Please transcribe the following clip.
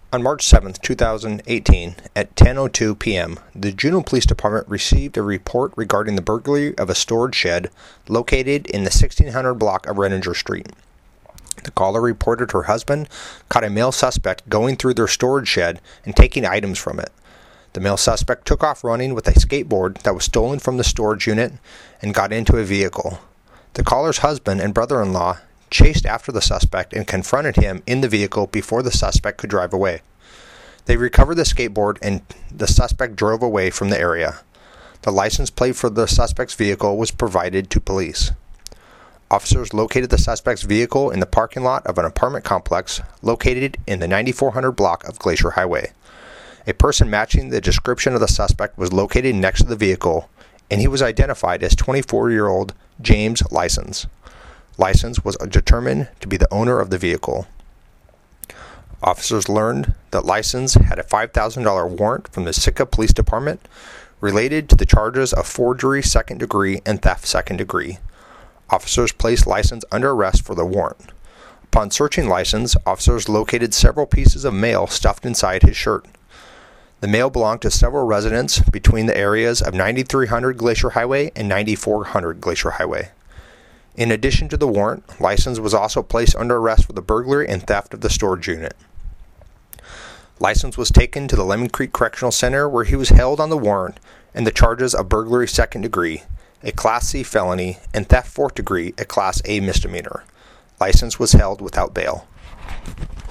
On March 7, 2018, at 10:02 p.m., the Juneau Police Department received a report regarding the burglary of a storage shed located in the 1600 block of Renninger Street. The caller reported her husband caught a male suspect going through their storage shed and taking items from it. The male suspect took off running with a skateboard that was stolen from the storage unit and got into a vehicle. The caller's husband and brother-in-law chased after the suspect and confronted him in the vehicle before the suspect could drive away. They recovered the skateboard and the suspect drove away from the area. The license plate for the suspect's vehicle was provided to police. Officers located the suspect's vehicle in the parking lot of an apartment complex located in the 9400 block of Glacier Highway. A person matching the description of the suspect was located next to the vehicle, and he was identified as 24-year-old James License. License was determined to be the owner of the vehicle. Officers learned that License had a $5,000 warrant from the Sitka Police Department related to the charges of forgery second degree and theft second degree. Officers placed License under arrest for the warrant. Upon searching License, officers located several pieces of mail stuffed inside his shirt. The mail belonged to several residents between the areas of 9300 Glacier Highway and 9400 Glacier Highway. In addition to the warrant, License was also placed under arrest for the burglary and theft of the storage unit. License was taken to the Lemon Creek Correctional Center where he was held on the warrant and the charges of burglary second degree, a Class C felony, and theft fourth degree, a Class A misdemeanor. License was held without bail.